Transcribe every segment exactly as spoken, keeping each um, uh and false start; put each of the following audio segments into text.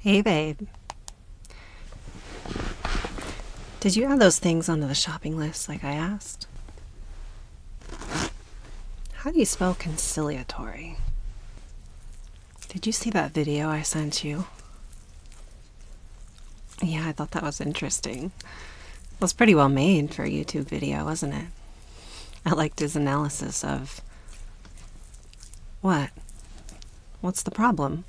Hey, babe. Did you add those things onto the shopping list like I asked? How do you spell conciliatory? Did you see that video I sent you? Yeah, I thought that was interesting. It was pretty well made for a YouTube video, wasn't it? I liked his analysis of... What? What's the problem?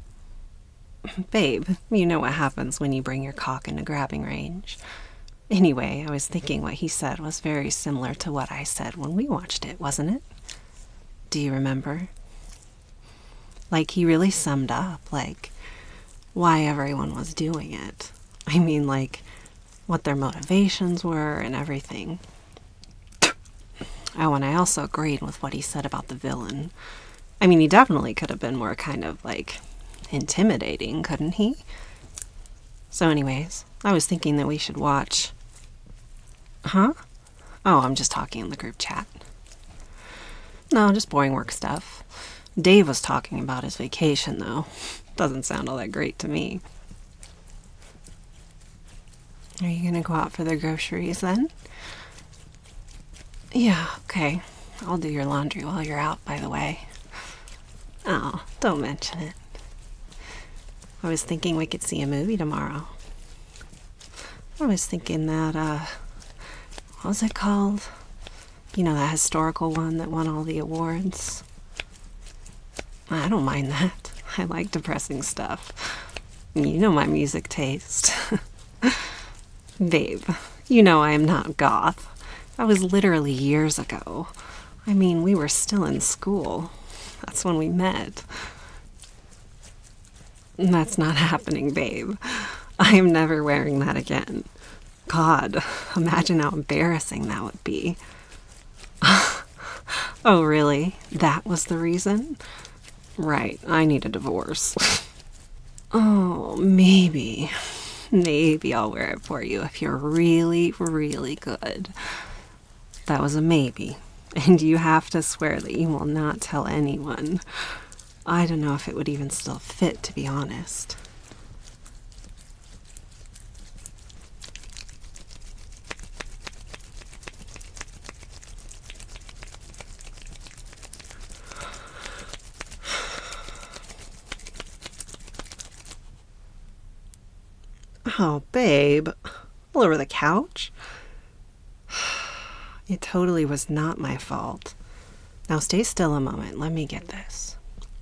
Babe, you know what happens when you bring your cock into grabbing range. Anyway, I was thinking what he said was very similar to what I said when we watched it, wasn't it? Do you remember? Like, he really summed up, like, why everyone was doing it. I mean, like, what their motivations were and everything. Oh, and I also agreed with what he said about the villain. I mean, he definitely could have been more kind of, like, intimidating, couldn't he? So anyways, I was thinking that we should watch... Huh? Oh, I'm just talking in the group chat. No, just boring work stuff. Dave was talking about his vacation, though. Doesn't sound all that great to me. Are you gonna go out for the groceries then? Yeah, okay. I'll do your laundry while you're out, by the way. Oh, don't mention it. I was thinking we could see a movie tomorrow. I was thinking that, uh, what was it called? You know, that historical one that won all the awards? I don't mind that. I like depressing stuff. You know my music taste. Babe, you know I am not goth. That was literally years ago. I mean, we were still in school. That's when we met. That's not happening, babe. I am never wearing that again. God, imagine how embarrassing that would be. Oh, really? That was the reason? Right, I need a divorce. Oh, maybe. Maybe I'll wear it for you if you're really, really good. That was a maybe. And you have to swear that you will not tell anyone. I don't know if it would even still fit, to be honest. Oh, babe. All over the couch? It totally was not my fault. Now stay still a moment. Let me get this.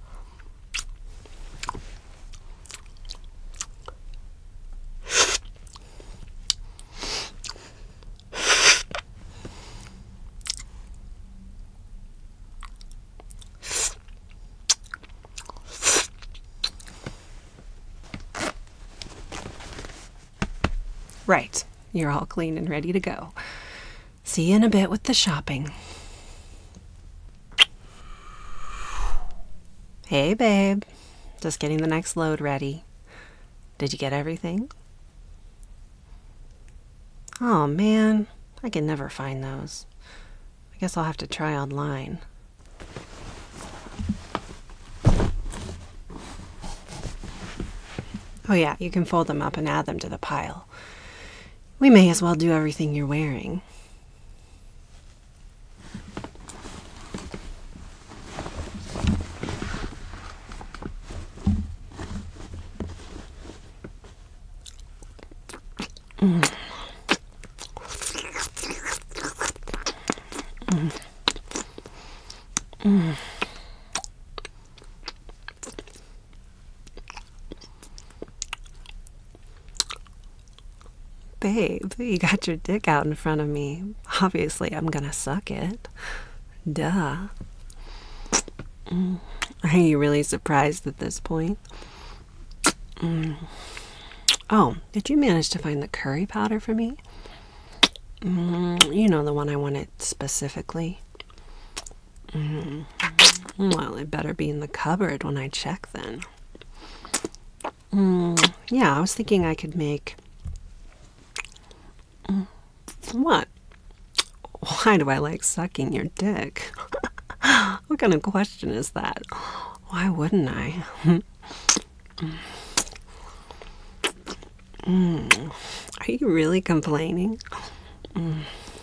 Right. You're all clean and ready to go. See you in a bit with the shopping. Hey, babe. Just getting the next load ready. Did you get everything? Oh, man. I can never find those. I guess I'll have to try online. Oh, yeah, you can fold them up and add them to the pile. We may as well do everything you're wearing. Mm. Mm. Mm. Babe, you got your dick out in front of me. Obviously, I'm gonna suck it. Duh. Mm. Are you really surprised at this point? Mm. Oh, did you manage to find the curry powder for me? Mm, you know, the one I wanted specifically. Mm. Well, it better be in the cupboard when I check then. Mm. Yeah, I was thinking I could make... Mm. What? Why do I like sucking your dick? What kind of question is that? Why wouldn't I? Mm. Are you really complaining? Mm.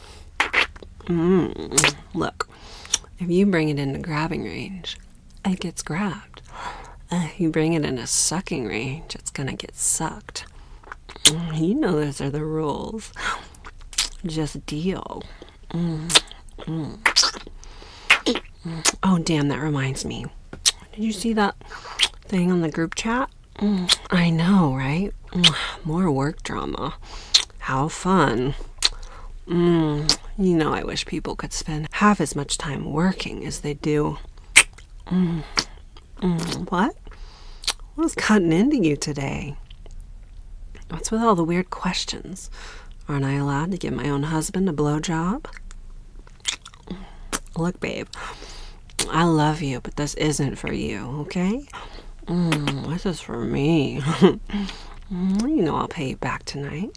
Mm. Look, if you bring it into grabbing range, it gets grabbed. Uh, you bring it into sucking range, it's gonna get sucked. Mm. You know those are the rules. Just deal. Mm. Mm. Mm. Oh, damn, that reminds me. Did you see that thing on the group chat? Mm. I know, right? Mm. More work drama. How fun. Mm. You know, I wish people could spend half as much time working as they do. Mm. Mm. What? What was cutting into you today? What's with all the weird questions? Aren't I allowed to give my own husband a blowjob? Look, babe, I love you, but this isn't for you, okay? Mm, this is for me. You know I'll pay you back tonight.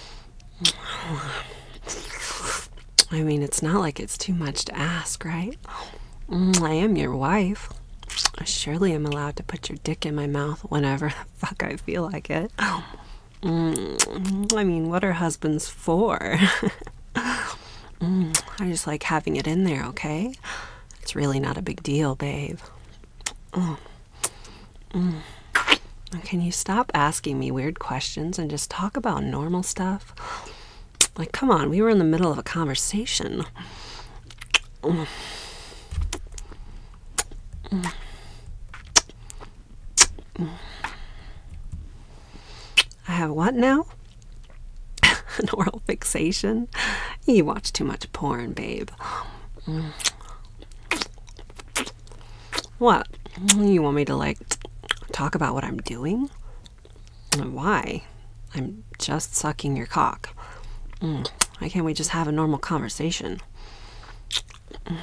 I mean, it's not like it's too much to ask, right? Mm, I am your wife. Surely I'm allowed to put your dick in my mouth whenever the fuck I feel like it. Mm, I mean, what are husbands for? mm, I just like having it in there, okay? It's really not a big deal, babe. Oh. Mm. Can you stop asking me weird questions and just talk about normal stuff? Like, come on, we were in the middle of a conversation. Mm. Mm. Mm. I have what now? An oral fixation? You watch too much porn, babe. Mm. What? You want me to, like, talk about what I'm doing? Why? I'm just sucking your cock. Mm. Why can't we just have a normal conversation? Mm.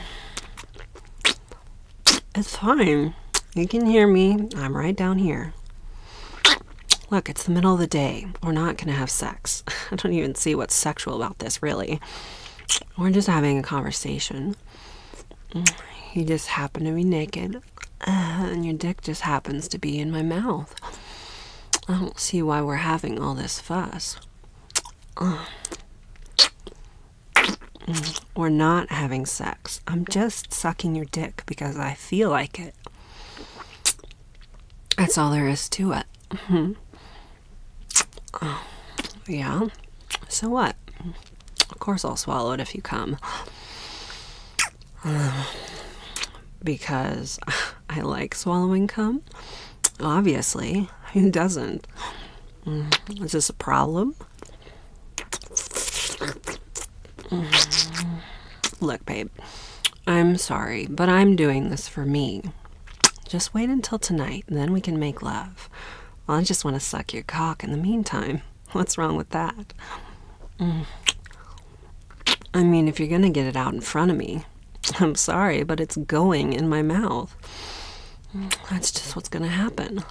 It's fine. You can hear me. I'm right down here. Look, it's the middle of the day. We're not going to have sex. I don't even see what's sexual about this, really. We're just having a conversation. You just happen to be naked, uh, and your dick just happens to be in my mouth. I don't see why we're having all this fuss. Uh, we're not having sex. I'm just sucking your dick because I feel like it. That's all there is to it. Mm-hmm. Oh, yeah? So what? Of course I'll swallow it if you come. Uh, because I like swallowing cum? Obviously. Who doesn't? Mm, is this a problem? Mm. Look, babe, I'm sorry, but I'm doing this for me. Just wait until tonight, and then we can make love. Well, I just want to suck your cock in the meantime. What's wrong with that? Mm. I mean, if you're going to get it out in front of me, I'm sorry, but it's going in my mouth. That's just what's going to happen.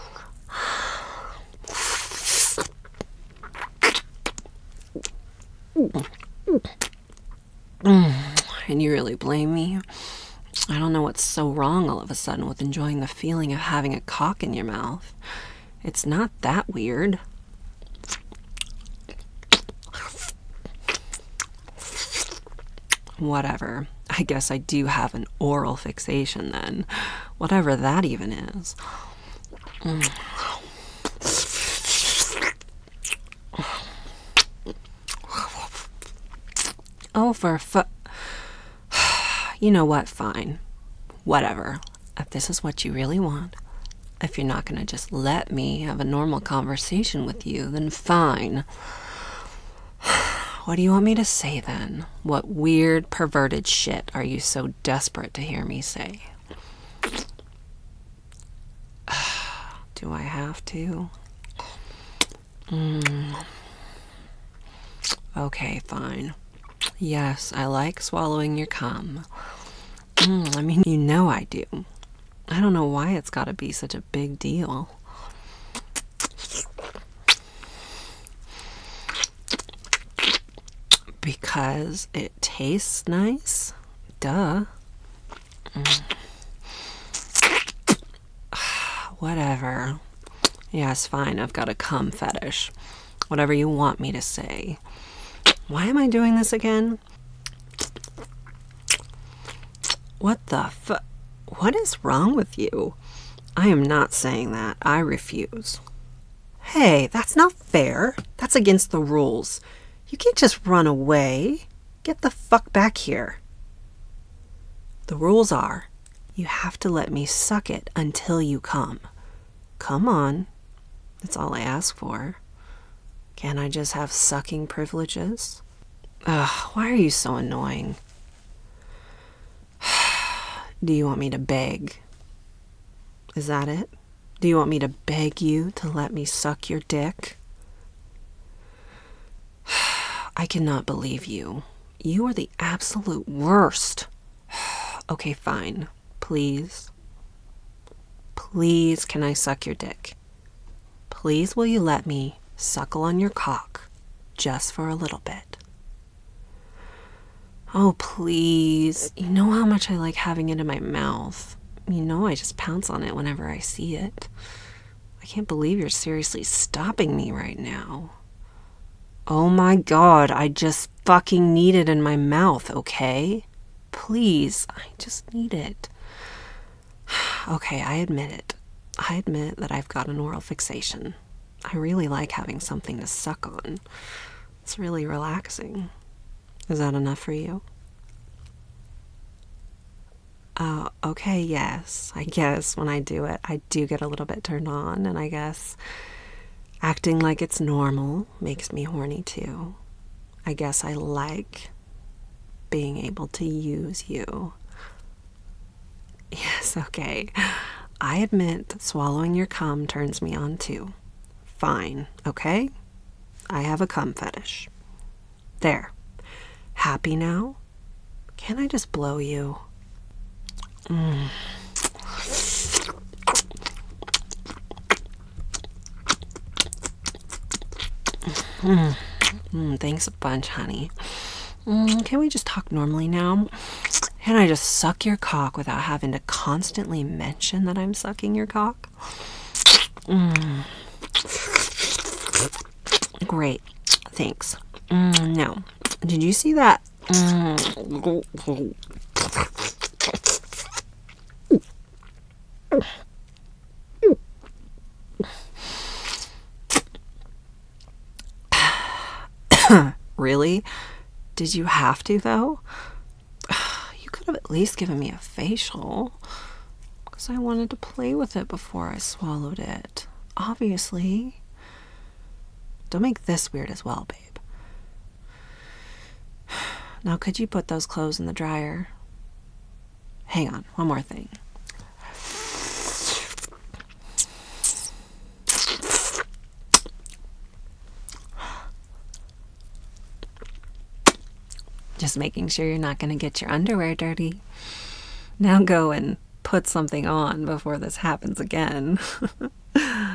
And you really blame me? I don't know what's so wrong all of a sudden with enjoying the feeling of having a cock in your mouth. It's not that weird. Whatever. I guess I do have an oral fixation then. Whatever that even is. Mm. Oh, for fu- You know what? Fine. Whatever. If this is what you really want, if you're not going to just let me have a normal conversation with you, then fine. What do you want me to say then? What weird, perverted shit are you so desperate to hear me say? Do I have to? Mm. Okay, fine. Yes, I like swallowing your cum. Mm, I mean, you know I do. I don't know why it's got to be such a big deal. Because it tastes nice? Duh. Mm. Whatever. Yes, fine, I've got a cum fetish. Whatever you want me to say. Why am I doing this again? What the fu- What is wrong with you? I am not saying that. I refuse. Hey, that's not fair. That's against the rules. You can't just run away. Get the fuck back here. The rules are, you have to let me suck it until you come. Come on. That's all I ask for. Can't I just have sucking privileges? Ugh, why are you so annoying? Do you want me to beg? Is that it? Do you want me to beg you to let me suck your dick? I cannot believe you. You are the absolute worst. Okay, fine. Please. Please, can I suck your dick? Please, will you let me suckle on your cock just for a little bit? Oh, please. You know how much I like having it in my mouth. You know I just pounce on it whenever I see it. I can't believe you're seriously stopping me right now. Oh my God, I just fucking need it in my mouth, okay? Please, I just need it. Okay, I admit it. I admit that I've got an oral fixation. I really like having something to suck on. It's really relaxing. Is that enough for you? Oh, okay, yes. I guess when I do it, I do get a little bit turned on, and I guess acting like it's normal makes me horny too. I guess I like being able to use you. Yes, okay. I admit swallowing your cum turns me on too. Fine, okay? I have a cum fetish. There. Happy now? Can I just blow you? Mm. Mm. Mm, thanks a bunch, honey. Mm, can we just talk normally now? Can I just suck your cock without having to constantly mention that I'm sucking your cock? Mm. Great. Thanks. Mm, no. Did you see that? Mm. Really? Did you have to, though? You could have at least given me a facial. Because I wanted to play with it before I swallowed it. Obviously. Don't make this weird as well, babe. Now, could you put those clothes in the dryer? Hang on, one more thing. Just making sure you're not going to get your underwear dirty. Now go and put something on before this happens again.